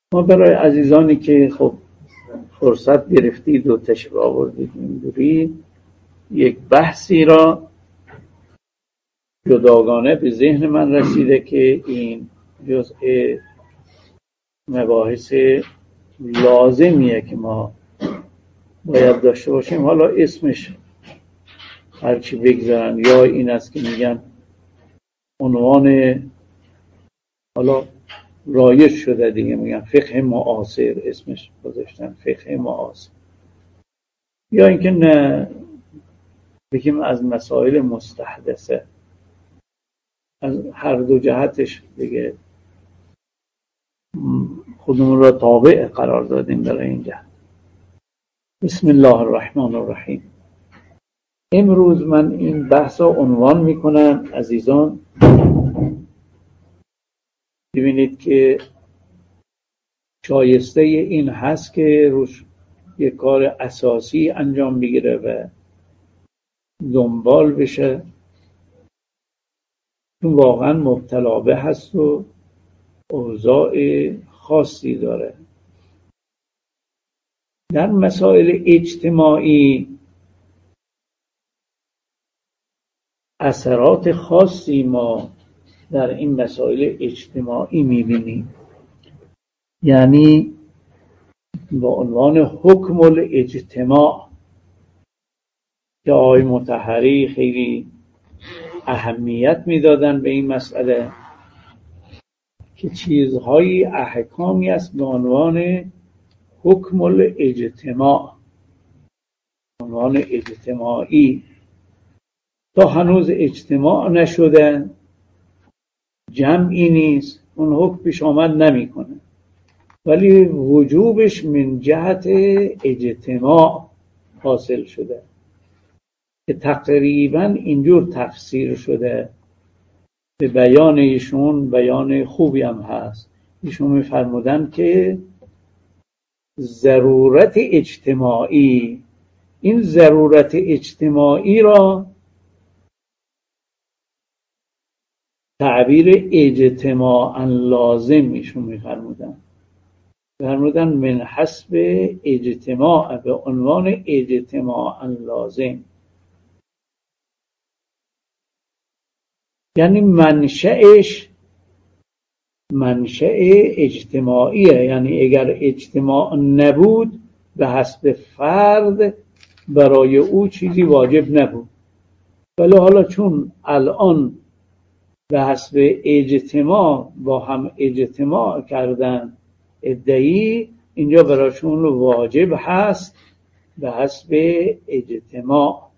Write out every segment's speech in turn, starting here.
ما برای عزیزانی که خب فرصت گرفتید و تشریف آوردید اینجوری یک بحثی را جداگانه به ذهن من رسیده که این جزء مباحث لازمیه که ما باید داشته باشیم. حالا اسمش هرچی بگذارن، یا این است که میگن عنوان، حالا رایج شده دیگه، میگن فقه معاصر، اسمش گذاشتن فقه معاصر، یا اینکه نه بگیم از مسائل مستحدثه. از هر دو جهتش دیگه خودمون را تابع قرار دادیم برای این جهت. بسم الله الرحمن الرحیم. امروز من این بحث را عنوان میکنم عزیزان، ببینید که شایسته این هست که روش یک کار اساسی انجام بگیره و دنبال بشه، چون واقعا مبتلا به هست و اوضاع خاصی داره. در مسائل اجتماعی اثرات خاصی ما در این مسائل اجتماعی میبینیم، یعنی با عنوان حکم الاجتماع که آقای مطهری خیلی اهمیت میدادن به این مسئله، که چیزهایی احکامی است به عنوان حکم الاجتماع، عنوان اجتماعی. تا هنوز اجتماع نشده، جمعی نیست، اون حکم پیش آمد نمیکنه، ولی وجوبش من جهت اجتماع حاصل شده که تقریبا اینجور تفسیر شده. به بیان ایشون بیان خوبی هم هست. ایشون میفرمودن که ضرورت اجتماعی، این ضرورت اجتماعی را تعبیر اجتماعا لازم ایشون میفرمودن من حسب اجتماع، به عنوان اجتماعا لازم، یعنی منشأ اجتماعیه. یعنی اگر اجتماع نبود به حسب فرد برای او چیزی واجب نبود، ولی حالا چون الان به حسب اجتماع با هم اجتماع کردن ادعی، اینجا براشون واجب هست به حسب اجتماع.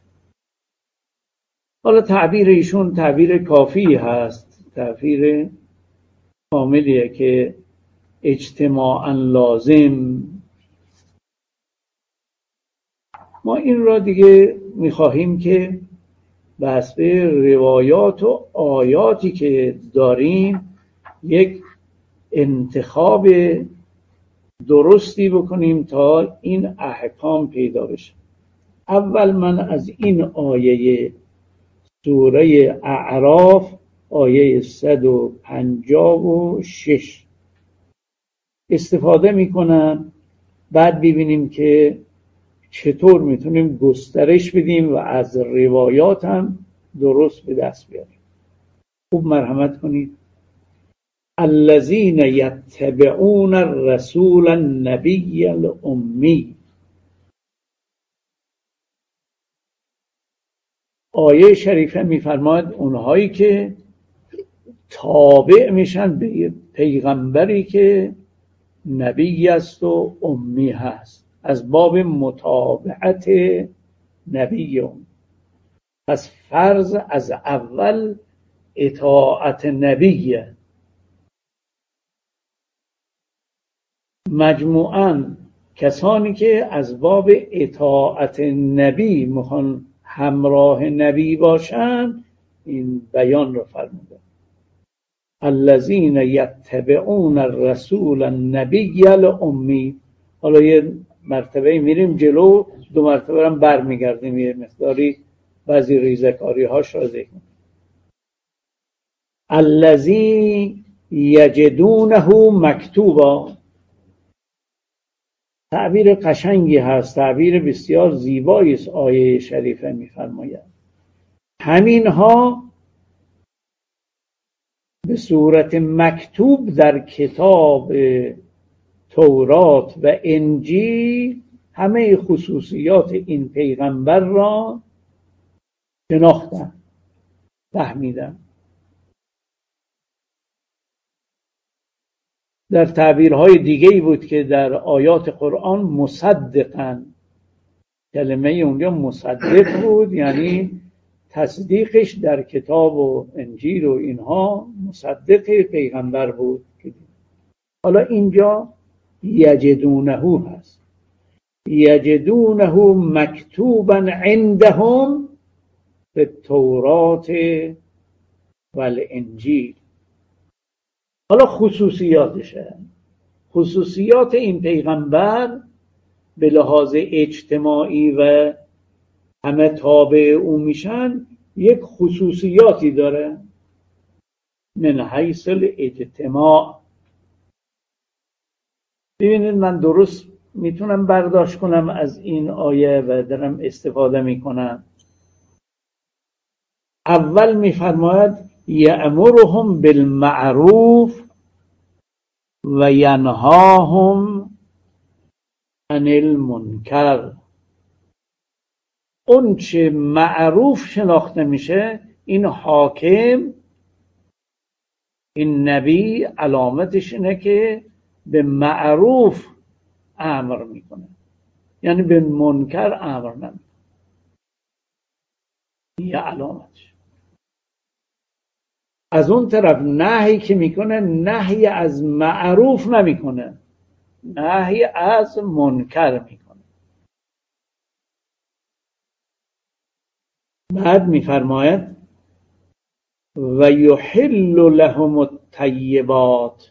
حالا تعبیر ایشون تعبیر کافی هست، تعبیر کاملیه که اجتماعا لازم. ما این را دیگه میخواهیم که به حسب روایات و آیاتی که داریم یک انتخاب درستی بکنیم تا این احکام پیدا بشه. اول من از این آیه سوره اعراف، آیه 156 استفاده میکنم، بعد ببینیم که چطور میتونیم گسترش بدیم و از روایات هم درست به دست بیاریم. خوب مرحمت کنید. الذین یتبعون الرسول النبی الامی. آیه شریفه میفرماید اونهایی که تابع میشن به پیغمبری که نبی است و امی هست، از باب متابعت نبی اون. پس فرض از اول اطاعت نبیه. مجموعاً کسانی که از باب اطاعت نبی میخوان همراه نبی باشن، این بیان رو فرموده الذین یتبعون الرسول النبی الامی. حالا یه مرتبه میریم جلو، دو مرتبه هم برمیگردیم، یه مقداری بعضی ریزکاری هاش را ذکر کنیم. الذی یجدونه مکتوبا، تعبیر قشنگی هست، تعبیر بسیار زیبایی است. آیه شریفه می‌فرماید همینها به صورت مکتوب در کتاب تورات و انجیل همه خصوصیات این پیغمبر را شناختن، فهمیدن. در تعبیرهای دیگه‌ای بود که در آیات قرآن مصدقاً، کلمه اونجا مصدق بود، یعنی تصدیقش در کتاب و انجیل و اینها مصدق پیغمبر بود. حالا اینجا یجدونه هست، یجدونه مکتوبا عندهم به تورات و الانجیل. حالا خصوصیاتشه، خصوصیات این پیغمبر به لحاظ اجتماعی و همه تابع او میشن، یک خصوصیاتی داره من حیث الاجتماع. ببینید من درست میتونم برداشت کنم از این آیه و دارم استفاده میکنم. اول میفرماید یأمرهم بالمعروف و ینهاهم عن المنکر. اون چه معروف شناخته میشه، این حاکم، این نبی علامتش اینه که به معروف امر میکنه، یعنی به منکر امر نمیکنه. یه علامتش. از اون طرف نهی که میکنه، نهی از معروف نمیکنه، نهی از منکر میکنه. بعد میفرماید و یحل لهم الطیبات.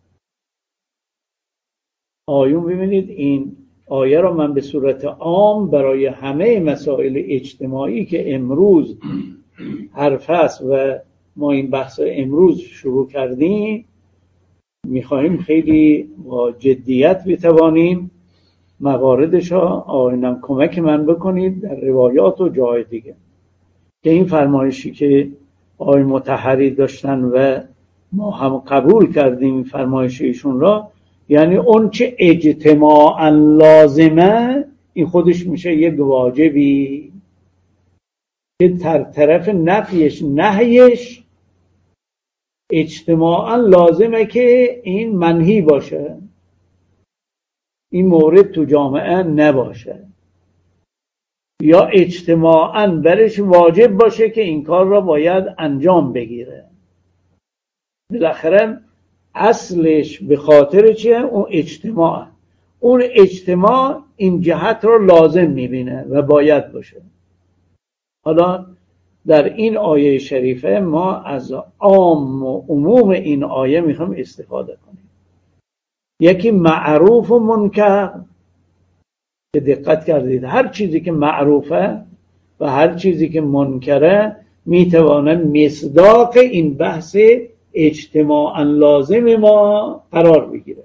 آیون ببینید، این آیه را من به صورت عام برای همه مسائل اجتماعی که امروز حرف است و ما این بحث امروز شروع کردیم، میخواهیم خیلی با جدیت بتوانیم مواردش را آینم کمک من بکنید در روایات و جای دیگه، که این فرمایشی که آقای مطهری داشتن و ما هم قبول کردیم فرمایش ایشون را، یعنی اون چه اجتماعاً لازمه، این خودش میشه یک واجبی که طرف نفیش نهیش اجتماعاً لازمه که این منهی باشه، این مورد تو جامعه نباشه، یا اجتماعاً برش واجب باشه که این کار را باید انجام بگیره. بالاخره اصلش به خاطر چیه؟ اون اجتماع، اون اجتماع این جهت رو لازم میبینه و باید باشه. حالا در این آیه شریفه ما از عام و عموم این آیه میخوام استفاده کنیم. یکی معروف و منکر، که دقت کردید هر چیزی که معروفه و هر چیزی که منکره میتوانه مصداق این بحث اجتماعاً لازم ما قرار بگیره.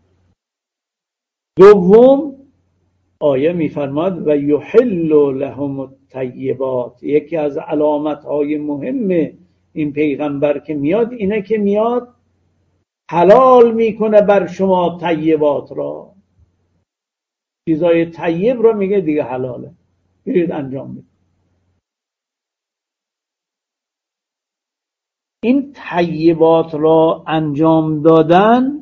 دوم آیه میفرماد و یحل لهم الطیبات. یکی از علامت‌های مهم این پیغمبر که میاد اینه که میاد حلال میکنه بر شما طیبات را. چیزای طیب را میگه دیگه حلاله، برید انجام بدید. این طیبات را انجام دادن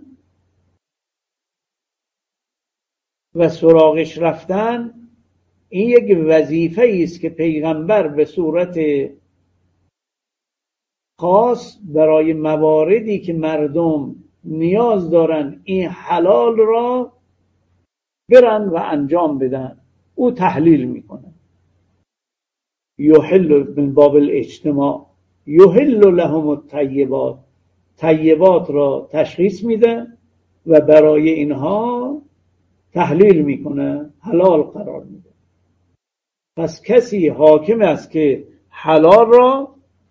و سراغش رفتن، این یک وظیفه است که پیغمبر به صورت خاص برای مواردی که مردم نیاز دارن این حلال را برن و انجام بدن، او تحلیل میکنه. یحل من باب الاجتماع، یحل لهم الطیبات، طیبات را تشخیص میده و برای اینها تحلیل میکنه، حلال قرار میده. پس کسی حاکم است که حلال را،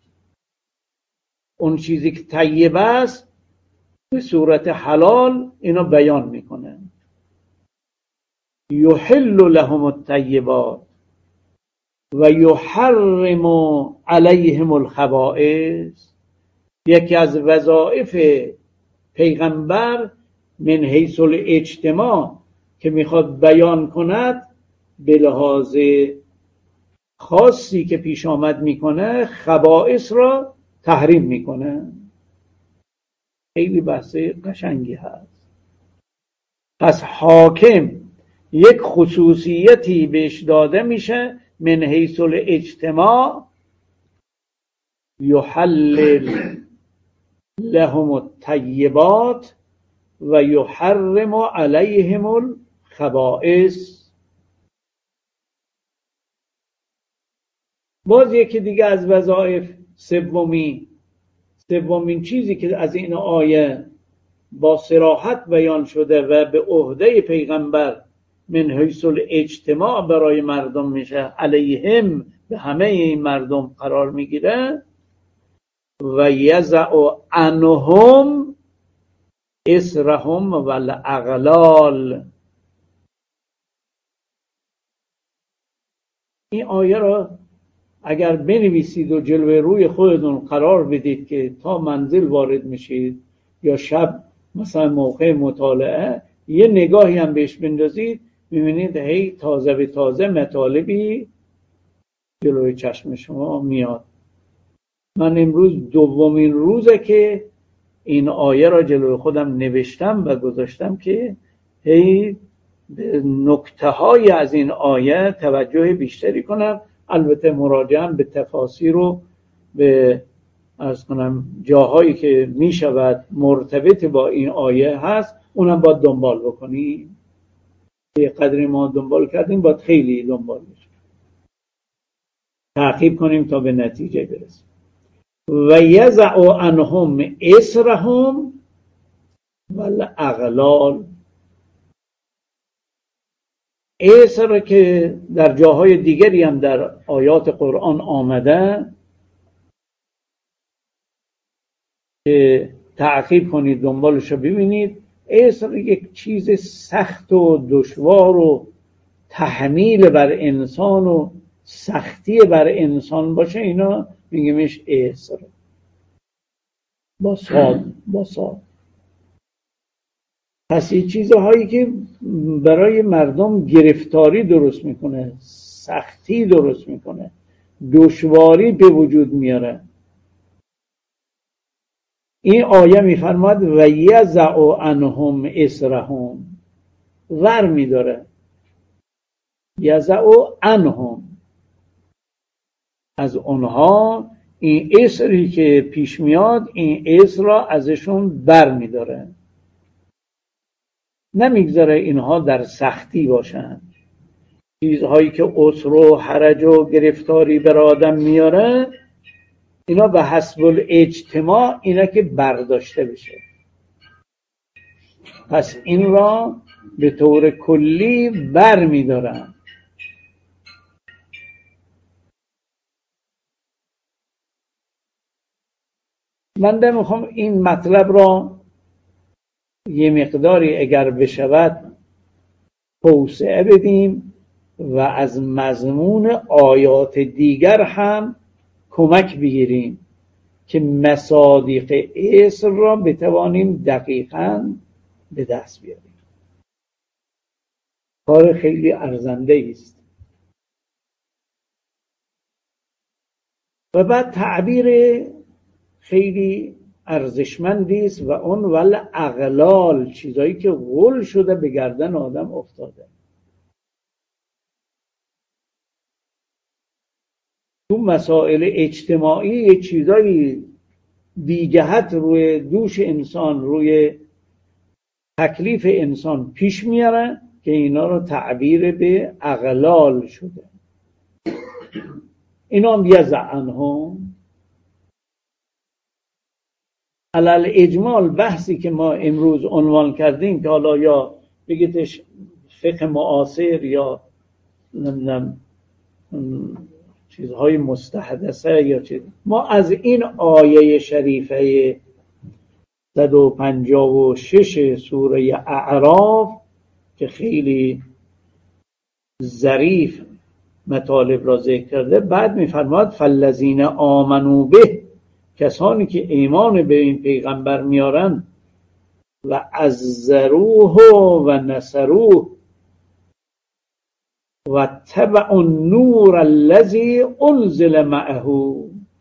اون چیزی که طیب است به صورت حلال اینو بیان میکنه. یحل لهم الطیبات و یحرم علیهم الخبائث. یکی از وظایف پیغمبر من حیث الاجتماع که میخواد بیان کند، به لحاظ خاصی که پیش آمد میکنه، خبائث را تحریم میکنه. خیلی بحث قشنگی هست. پس حاکم یک خصوصیتی بهش داده میشه، من حیث الاجتماع یحلل لهم الطیبات و یحرم علیهم الخبائث. باز یکی دیگه از وظایف، سومین چیزی که از این آیه با صراحت بیان شده و به عهده پیغمبر من حیث الاجتماع برای مردم میشه، علیهم به همه این مردم قرار میگیره، و یضع عنهم اسرهم والاغلال. این آیه را اگر بنویسید و جلوه روی خودتون قرار بدید که تا منزل وارد میشید یا شب مثلا موقع مطالعه یه نگاهی هم بهش بندازید، میبینید هی تازه به تازه مطالبی جلوی چشم شما میاد. من امروز دومین روزه که این آیه را جلوی خودم نوشتم و گذاشتم که هی به نکته های از این آیه توجه بیشتری کنم. البته مراجعه به تفاسیر و به از کنم جاهایی که می شود مرتبط با این آیه هست، اونم باید دنبال بکنیم. یه قدری ما دنبال کردیم، باید خیلی دنبال بشیم، تعقیب کنیم تا به نتیجه برسیم. و یضع عنهم اسرهم والاغلال. اسر که در جاهای دیگری هم در آیات قرآن آمده، که تعقیب کنید دنبالش رو ببینید. اسر یک چیز سخت و دشوار و تحمیل بر انسان و سختی بر انسان باشه، اینا میگیمش اسر با صاد. پس این چیزهایی که برای مردم گرفتاری درست میکنه، سختی درست میکنه، دشواری به وجود میاره. این آیه میفرماد و یضع عنهم اسرهم، ور میداره، یضع عنهم، از اونها این اسری که پیش میاد، این اسر را ازشون بر میداره، نمیگذاره اینها در سختی باشن. چیزهایی که عسر و حرج و گرفتاری بر آدم میاره، اینا به حسب الاجتماع اینا که برداشته بشه. پس این را به طور کلی بر میدارن. من میخوام این مطلب را یه مقداری اگر بشود توسعه بدیم و از مضمون آیات دیگر هم کمک بگیریم که مصادیق اسر را بتوانیم دقیقاً به دست بیاریم. کار خیلی ارزنده است. و بعد تعبیر خیلی ارزشمندی است و اون والاغلال، چیزایی که غل شده به گردن آدم افتاده. تو مسائل اجتماعی چیزایی بیجهت روی دوش انسان، روی تکلیف انسان پیش میاره که اینا رو تعبیر به اغلال شده. اینا هم یضع عنهم. علل اجمال بحثی که ما امروز عنوان کردیم که حالا یا بگیتش فقه معاصر یا نمیدونم چیزهای مستحدثه یا چیز، ما از این آیه شریفه 156 سوره اعراف که خیلی ظریف مطالب را ذکر کرده، بعد میفرماد فالذین آمنوا به، کسانی که ایمان به این پیغمبر میارن، و عزروه و نصروه و تبع النور الذی انزل معه.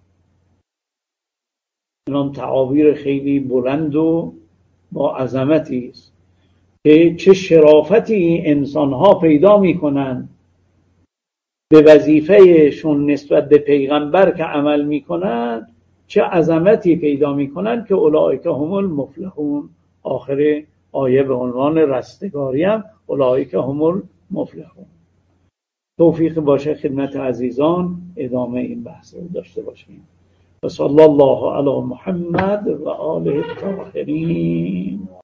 اینم تعابیر خیلی بلند و با عظمتی است که چه شرافتی انسان‌ها پیدا می‌کنند به وظیفهشون نسبت به پیغمبر که عمل می‌کنند، چه عظمتی پیدا می‌کنند که اولئک هم المفلحون. آخر آیه به عنوان رستگاری هم اولئک هم المفلحون. توفیق باشه خدمت عزیزان ادامه این بحث رو داشته باشیم. و صلی الله علی محمد و آله الطاهرین.